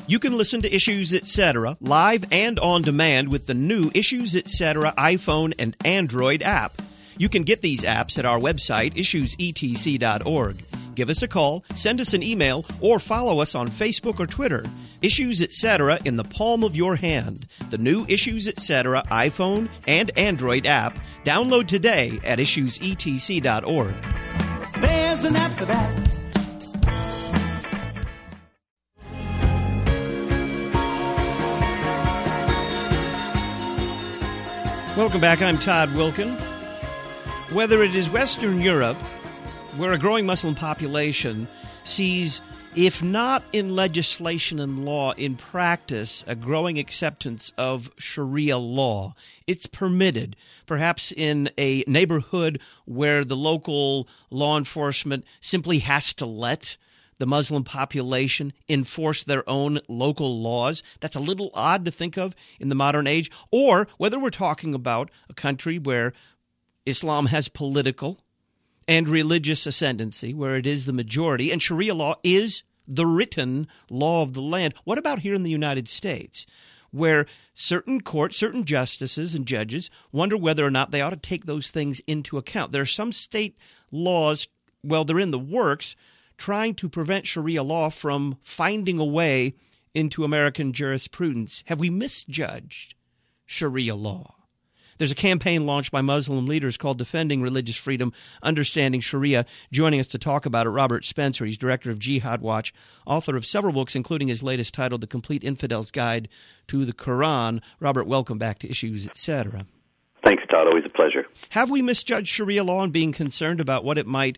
You can listen to Issues Etc. live and on demand with the new Issues Etc. iPhone and Android app. You can get these apps at our website, issuesetc.org. Give us a call, send us an email, or follow us on Facebook or Twitter. Issues Etc. in the palm of your hand. The new Issues Etc. iPhone and Android app. Download today at issuesetc.org. There's an app for that. Welcome back. I'm Todd Wilkin. Whether it is Western Europe, where a growing Muslim population sees, if not in legislation and law, in practice, a growing acceptance of Sharia law. It's permitted, perhaps in a neighborhood where the local law enforcement simply has to let the Muslim population enforce their own local laws. That's a little odd to think of in the modern age. Or whether we're talking about a country where Islam has political and religious ascendancy, where it is the majority, and Sharia law is the written law of the land. What about here in the United States, where certain courts, certain justices and judges wonder whether or not they ought to take those things into account? There are some state laws, well, they're in the works, trying to prevent Sharia law from finding a way into American jurisprudence. Have we misjudged Sharia law? There's a campaign launched by Muslim leaders called Defending Religious Freedom, Understanding Sharia. Joining us to talk about it, Robert Spencer. He's director of Jihad Watch, author of several books, including his latest titled The Complete Infidel's Guide to the Quran. Robert, welcome back to Issues Etc. Thanks, Todd. Always a pleasure. Have we misjudged Sharia law and being concerned about what it might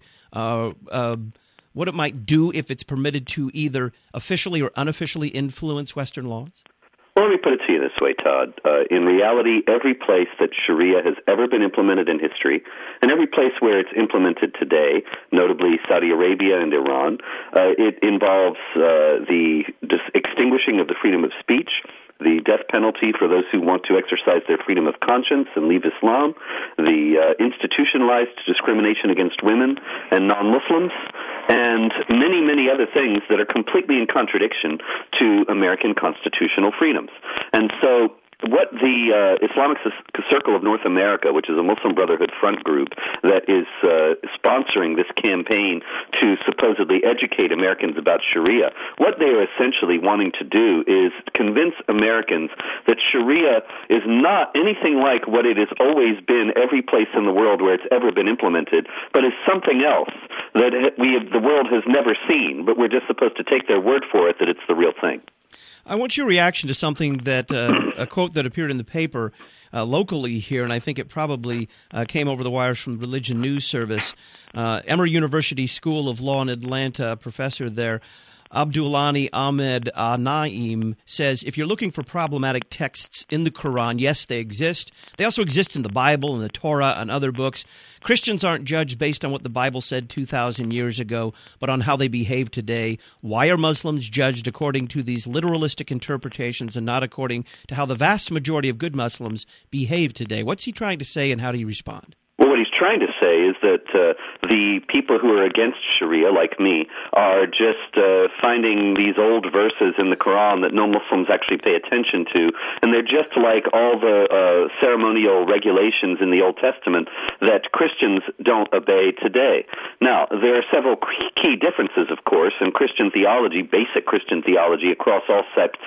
do if it's permitted to either officially or unofficially influence Western laws? Well, let me put it to you this way, Todd. In reality, every place that Sharia has ever been implemented in history, and every place where it's implemented today, notably Saudi Arabia and Iran, it involves the extinguishing of the freedom of speech, the death penalty for those who want to exercise their freedom of conscience and leave Islam, the institutionalized discrimination against women and non-Muslims, and many, many other things that are completely in contradiction to American constitutional freedoms. And so what the Islamic Circle of North America, which is a Muslim Brotherhood front group that is sponsoring this campaign to supposedly educate Americans about Sharia, what they are essentially wanting to do is convince Americans that Sharia is not anything like what it has always been every place in the world where it's ever been implemented, but is something else that the world has never seen, but we're just supposed to take their word for it that it's the real thing. I want your reaction to something that a quote that appeared in the paper locally here, and I think it probably came over the wires from the Religion News Service. Emory University School of Law in Atlanta, a professor there, Abdulani Ahmed Naim, says, if you're looking for problematic texts in the Quran, yes, they exist. They also exist in the Bible and the Torah and other books. Christians aren't judged based on what the Bible said 2,000 years ago, but on how they behave today. Why are Muslims judged according to these literalistic interpretations and not according to how the vast majority of good Muslims behave today? What's he trying to say, and how do you respond? Well, what he's trying to say is that the people who are against Sharia, like me, are just finding these old verses in the Quran that no Muslims actually pay attention to, and they're just like all the ceremonial regulations in the Old Testament that Christians don't obey today. Now, there are several key differences, of course, in Christian theology, basic Christian theology across all sects.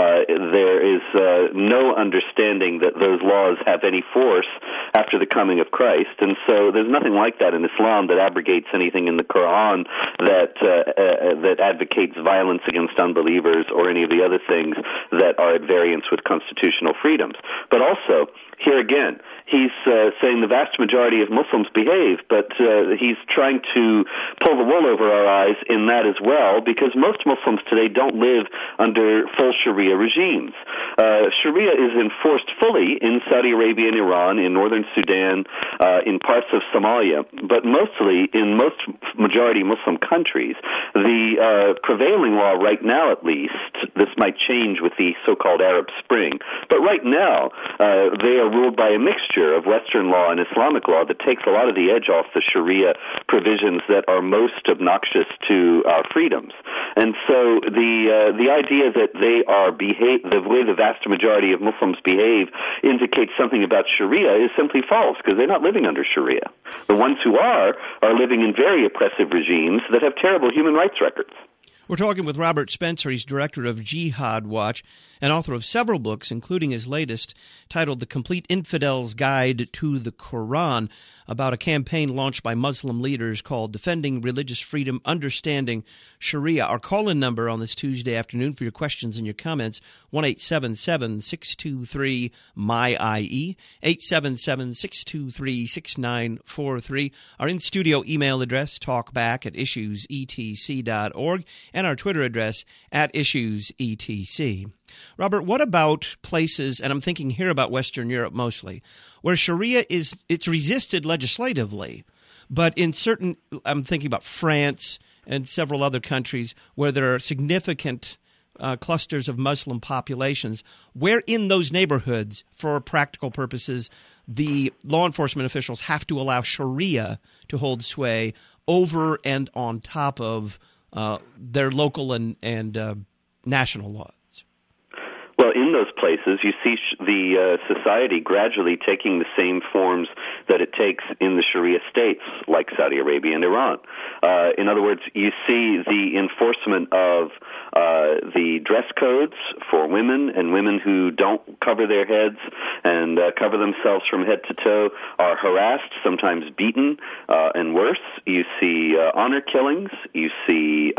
There is no understanding that those laws have any force after the coming of Christ. And so there's nothing like that in Islam that abrogates anything in the Quran that advocates violence against unbelievers or any of the other things that are at variance with constitutional freedoms. But also, here again, he's saying the vast majority of Muslims behave, but he's trying to pull the wool over our eyes in that as well, because most Muslims today don't live under full Sharia regimes. Sharia is enforced fully in Saudi Arabia and Iran, in northern Sudan, in parts of Somalia, but mostly in most majority Muslim countries. The prevailing law right now, at least, this might change with the so-called Arab Spring. But right now, they are ruled by a mixture of Western law and Islamic law that takes a lot of the edge off the Sharia provisions that are most obnoxious to our freedoms. And so the idea that they are the way the vast majority of Muslims behave indicates something about Sharia is simply false, because they're not living under Sharia. The ones who are living in very oppressive regimes that have terrible human rights records. We're talking with Robert Spencer. He's director of Jihad Watch and author of several books, including his latest titled The Complete Infidel's Guide to the Quran, about a campaign launched by Muslim leaders called Defending Religious Freedom, Understanding Sharia. Our call-in number on this Tuesday afternoon for your questions and your comments, 1-877-623-MY-IE, 877-623-6943. Our in-studio email address, talkback@issuesetc.org, and our Twitter address, @issuesetc. Robert, what about places, and I'm thinking here about Western Europe mostly, where Sharia it's resisted legislatively, but in certain, I'm thinking about France and several other countries where there are significant clusters of Muslim populations, where in those neighborhoods, for practical purposes, the law enforcement officials have to allow Sharia to hold sway over and on top of their local and national laws. Well, in those places, you see the society gradually taking the same forms that it takes in the Sharia states, like Saudi Arabia and Iran. In other words, you see the enforcement of the dress codes for women, and women who don't cover their heads and cover themselves from head to toe are harassed, sometimes beaten, and worse. You see honor killings. You see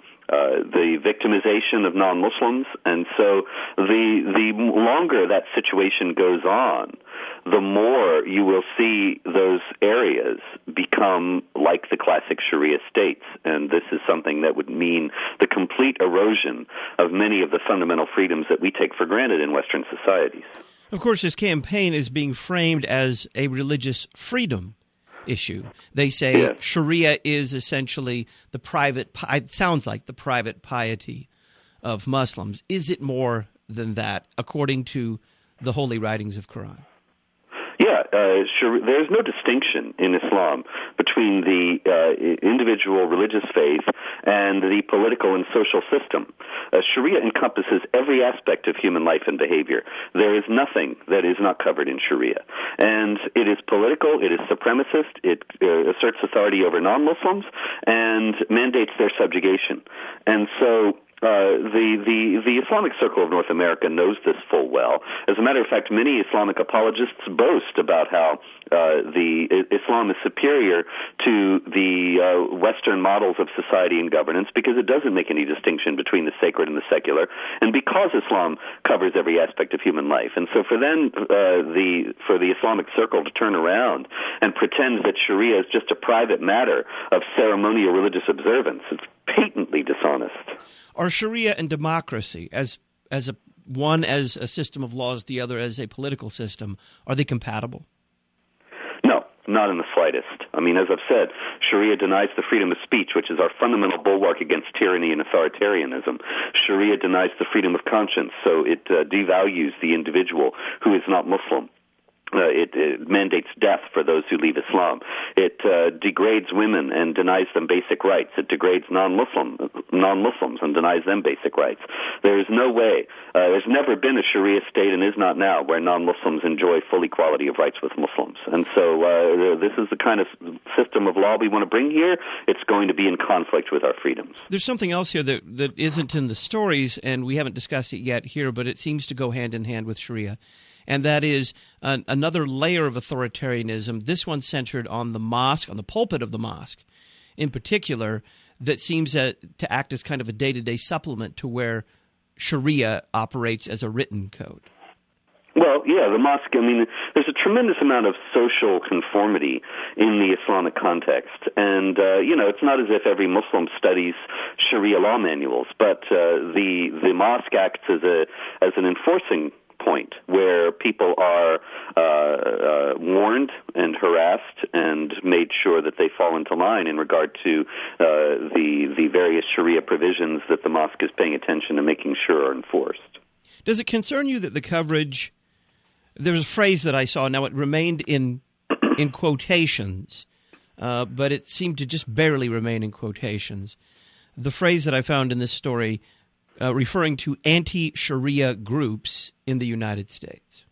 the victimization of non-Muslims, and so the longer that situation goes on, the more you will see those areas become like the classic Sharia states, and this is something that would mean the complete erosion of many of the fundamental freedoms that we take for granted in Western societies. Of course, this campaign is being framed as a religious freedom issue. They say Sharia is essentially the private, it sounds like the private piety of Muslims. Is it more than that, according to the holy writings of Quran? Yeah, there's no distinction in Islam between the individual religious faith and the political and social system. Sharia encompasses every aspect of human life and behavior. There is nothing that is not covered in Sharia. And it is political, it is supremacist, it asserts authority over non-Muslims, and mandates their subjugation. And so the Islamic Circle of North America knows this full well. As a matter of fact, many Islamic apologists boast about how Islam is superior to the Western models of society and governance because it doesn't make any distinction between the sacred and the secular, and because Islam covers every aspect of human life. And so for the Islamic Circle to turn around and pretend that Sharia is just a private matter of ceremonial religious observance, it's patently dishonest. Are Sharia and democracy, one as a system of laws, the other as a political system, are they compatible? No, not in the slightest. I mean, as I've said, Sharia denies the freedom of speech, which is our fundamental bulwark against tyranny and authoritarianism. Sharia denies the freedom of conscience, so it devalues the individual who is not Muslim. It mandates death for those who leave Islam. It degrades women and denies them basic rights. It degrades non-Muslims and denies them basic rights. There is no way, there's never been a Sharia state and is not now where non-Muslims enjoy full equality of rights with Muslims. And so this is the kind of system of law we want to bring here. It's going to be in conflict with our freedoms. There's something else here that isn't in the stories, and we haven't discussed it yet here, but it seems to go hand in hand with Sharia. And that is another layer of authoritarianism, this one centered on the mosque, on the pulpit of the mosque in particular, that seems to act as kind of a day-to-day supplement to where Sharia operates as a written code. Well, yeah, the mosque, I mean, there's a tremendous amount of social conformity in the Islamic context. And, it's not as if every Muslim studies Sharia law manuals, but the mosque acts as an enforcing point where people are warned and harassed and made sure that they fall into line in regard to the various Sharia provisions that the mosque is paying attention to making sure are enforced. Does it concern you that the coverage, there was a phrase that I saw, now it remained in quotations, but it seemed to just barely remain in quotations. The phrase that I found in this story referring to anti-Sharia groups in the United States.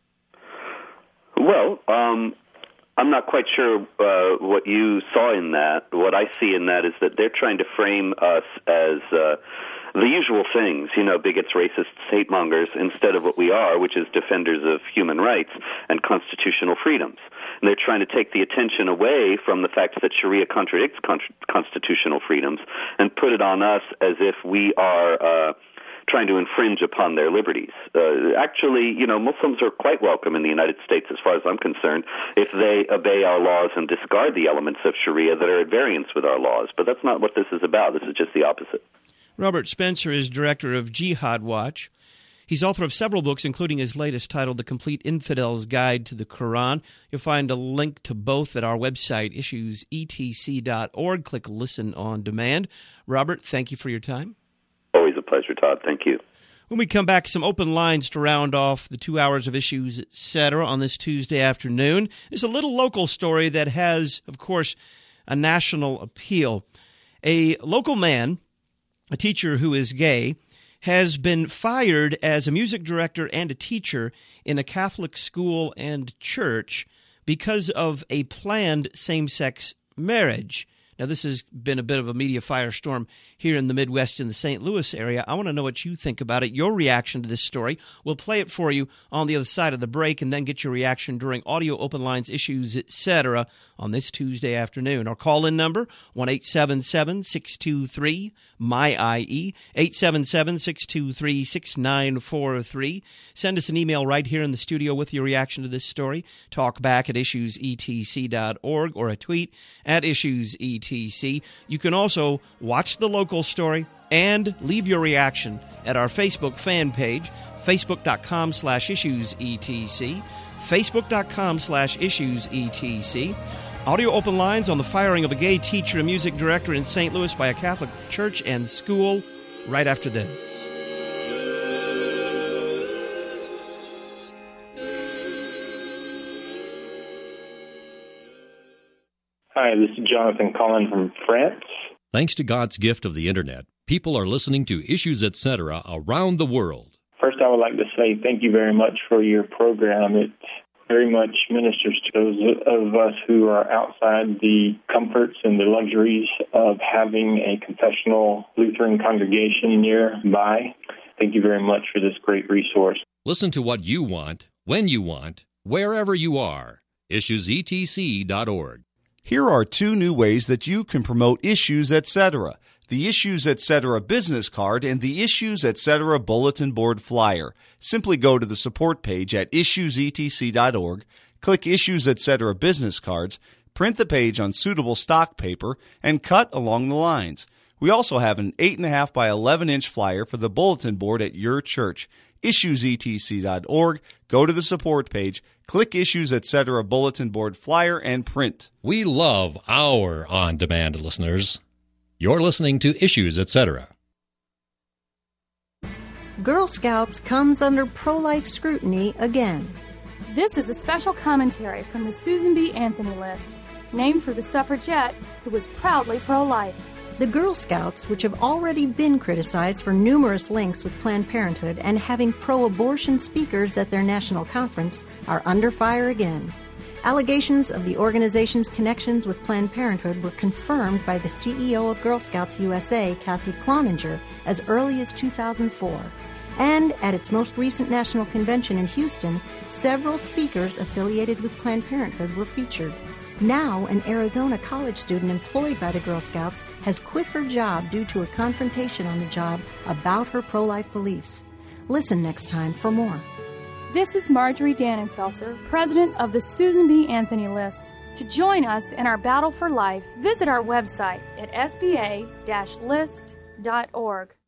Well, I'm not quite sure what you saw in that. What I see in that is that they're trying to frame us as the usual things, bigots, racists, hate mongers, instead of what we are, which is defenders of human rights and constitutional freedoms. And they're trying to take the attention away from the fact that Sharia contradicts constitutional freedoms and put it on us as if we are trying to infringe upon their liberties. Actually, Muslims are quite welcome in the United States, as far as I'm concerned, if they obey our laws and discard the elements of Sharia that are at variance with our laws. But that's not what this is about. This is just the opposite. Robert Spencer is director of Jihad Watch. He's author of several books, including his latest titled The Complete Infidel's Guide to the Quran. You'll find a link to both at our website, issuesetc.org. Click Listen on Demand. Robert, thank you for your time. Always a pleasure, Todd. Thank you. When we come back, some open lines to round off the 2 hours of Issues, Etc. on this Tuesday afternoon. It's a little local story that has, of course, a national appeal. A local man, a teacher who is gay, has been fired as a music director and a teacher in a Catholic school and church because of a planned same-sex marriage. Now, this has been a bit of a media firestorm here in the Midwest in the St. Louis area. I want to know what you think about it, your reaction to this story. We'll play it for you on the other side of the break and then get your reaction during Audio Open Lines, Issues, Etc. on this Tuesday afternoon. Our call-in number, 1-877-623-MY-IE, 877-623-6943. Send us an email right here in the studio with your reaction to this story. Talk back at issuesetc.org or a tweet at issuesetc. You can also watch the local story and leave your reaction at our Facebook fan page, facebook.com/issuesetc, facebook.com/issuesetc. Audio open lines on the firing of a gay teacher and music director in St. Louis by a Catholic church and school right after this. Hi, this is Jonathan calling from France. Thanks to God's gift of the Internet, people are listening to Issues, Etc. around the world. First, I would like to say thank you very much for your program. It very much ministers to those of us who are outside the comforts and the luxuries of having a confessional Lutheran congregation nearby. Thank you very much for this great resource. Listen to what you want, when you want, wherever you are. IssuesETC.org. Here are 2 new ways that you can promote Issues, Etc. The Issues, Etc. business card and the Issues, Etc. bulletin board flyer. Simply go to the support page at issuesetc.org, click Issues, Etc. business cards, print the page on suitable stock paper, and cut along the lines. We also have an 8.5 by 11-inch flyer for the bulletin board at your church. issuesetc.org, go to the support page, click Issues, Etc. bulletin board flyer, and print. We love our on-demand listeners. You're listening to Issues, Etc. Girl Scouts comes under pro-life scrutiny again. This is a special commentary from the Susan B. Anthony list, named for the suffragette who was proudly pro-life. The Girl Scouts, which have already been criticized for numerous links with Planned Parenthood and having pro-abortion speakers at their national conference, are under fire again. Allegations of the organization's connections with Planned Parenthood were confirmed by the CEO of Girl Scouts USA, Kathy Cloninger, as early as 2004. And at its most recent national convention in Houston, several speakers affiliated with Planned Parenthood were featured. Now, an Arizona college student employed by the Girl Scouts has quit her job due to a confrontation on the job about her pro-life beliefs. Listen next time for more. This is Marjorie Dannenfelser, president of the Susan B. Anthony list. To join us in our battle for life, visit our website at sba-list.org.